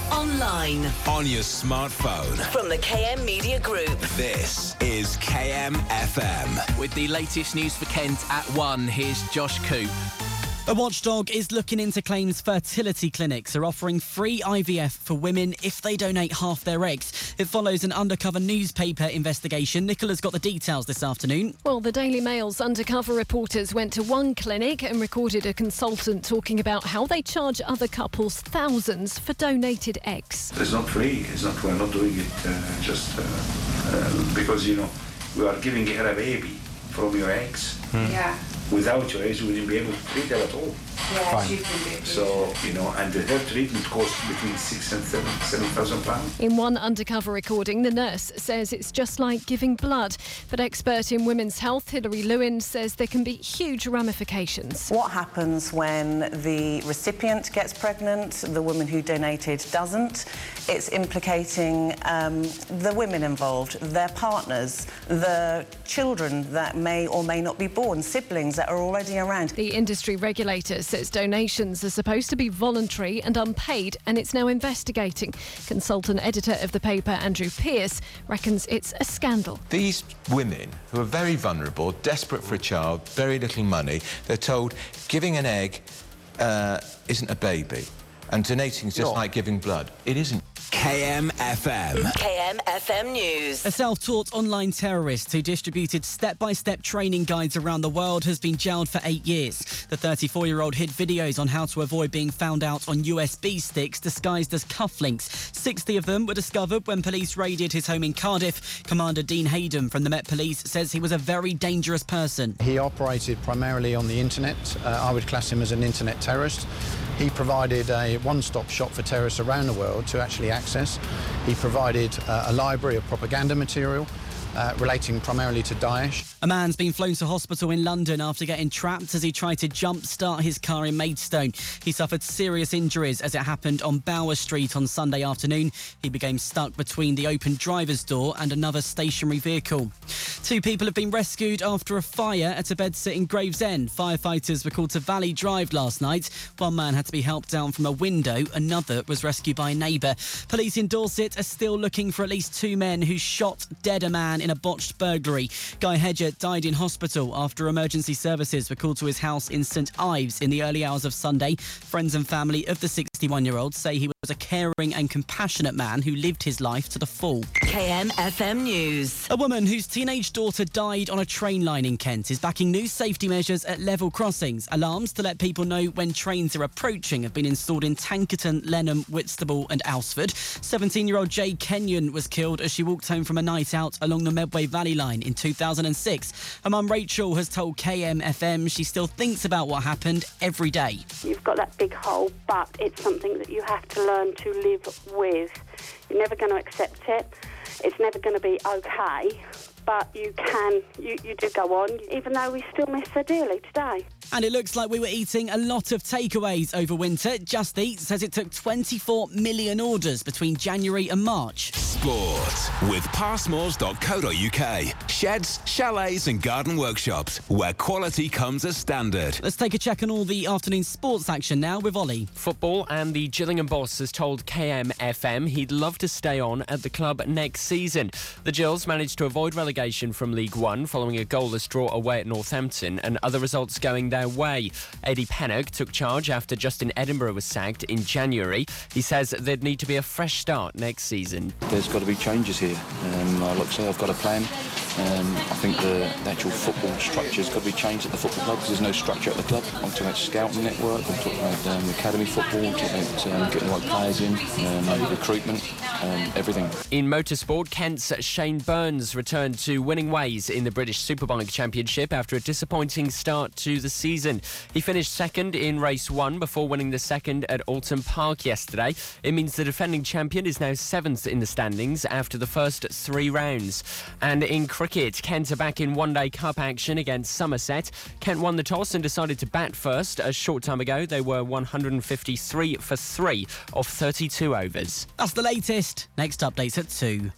online, on your smartphone. from the KM Media Group. This is KM FM. With the latest news for Kent at 1, here's Josh Coop. A watchdog is looking into claims fertility clinics are offering free IVF for women if they donate half their eggs. It follows an undercover newspaper investigation. Nicola's got the details this afternoon. Well, the Daily Mail's undercover reporters went to one clinic and recorded a consultant talking about how they charge other couples thousands for donated eggs. It's not free. We're not doing it just because, we are giving her a baby from your eggs. Yeah. Without your eggs, we wouldn't be able to treat her at all. Yeah, she can be. So, and her treatment costs between £6,000 and £7,000. In one undercover recording, the nurse says it's just like giving blood. But expert in women's health, Hilary Lewin, says there can be huge ramifications. What happens when the recipient gets pregnant, the woman who donated doesn't? It's implicating the women involved, their partners, the children that may or may not be born, siblings that are already around. The industry regulator says donations are supposed to be voluntary and unpaid, and it's now investigating. Consultant editor of the paper, Andrew Pearce, reckons it's a scandal. These women who are very vulnerable, desperate for a child, very little money, they're told giving an egg isn't a baby and donating is just like giving blood. It isn't. KM FM. KM FM News. A self-taught online terrorist who distributed step-by-step training guides around the world has been jailed for 8 years. The 34-year-old hid videos on how to avoid being found out on USB sticks disguised as cufflinks. 60 of them were discovered when police raided his home in Cardiff. Commander Dean Hayden from the Met Police says he was a very dangerous person. He operated primarily on the internet. I would class him as an internet terrorist. He provided a one-stop shop for terrorists around the world to actually access. He provided a library of propaganda material relating primarily to Daesh. A man's been flown to hospital in London after getting trapped as he tried to jump-start his car in Maidstone. He suffered serious injuries as it happened on Bower Street on Sunday afternoon. He became stuck between the open driver's door and another stationary vehicle. 2 people have been rescued after a fire at a bedsit in Gravesend. Firefighters were called to Valley Drive last night. One man had to be helped down from a window. Another was rescued by a neighbour. Police in Dorset are still looking for at least 2 men who shot dead a man in a botched burglary. Guy Hedger died in hospital after emergency services were called to his house in St Ives in the early hours of Sunday. Friends and family of the 61-year-old say he was a caring and compassionate man who lived his life to the full. KM FM News. A woman whose teenage daughter died on a train line in Kent is backing new safety measures at level crossings. Alarms to let people know when trains are approaching have been installed in Tankerton, Lenham, Whitstable and Alsford. 17-year-old Jay Kenyon was killed as she walked home from a night out along the Medway Valley line in 2006. Her mum Rachel has told KM FM she still thinks about what happened every day. You've got that big hole, but it's something that you have to learn to live with. You're never going to accept it. It's never going to be okay, but you do go on, even though we still miss her dearly today. And it looks like we were eating a lot of takeaways over winter. Just Eat says it took 24 million orders between January and March. Sport with passmores.co.uk. Sheds, chalets and garden workshops where quality comes as standard. Let's take a check on all the afternoon sports action now with Ollie. Football, and the Gillingham boss has told KM FM he'd love to stay on at the club next season. The Gills managed to avoid relegation from League One following a goalless draw away at Northampton and other results going their way. Eddie Pennock took charge after Justin Edinburgh was sacked in January. He says there'd need to be a fresh start next season. There's got to be changes here. Like I say, I've got a plan. I think the actual football structure's got to be changed at the football club because there's no structure at the club. I'm talking about scouting network, I'm talking about academy football, I'm talking about getting the right players in, recruitment, everything. In motorsport, Kent's Shane Burns returned to winning ways in the British Superbike Championship after a disappointing start to the season. He finished second in race 1 before winning the second at Alton Park yesterday. It means the defending champion is now 7th in the standings after the first 3 rounds. And in cricket, Kent are back in one-day cup action against Somerset. Kent won the toss and decided to bat first. A short time ago, they were 153 for 3 off 32 overs. That's the latest. Next update's at 2.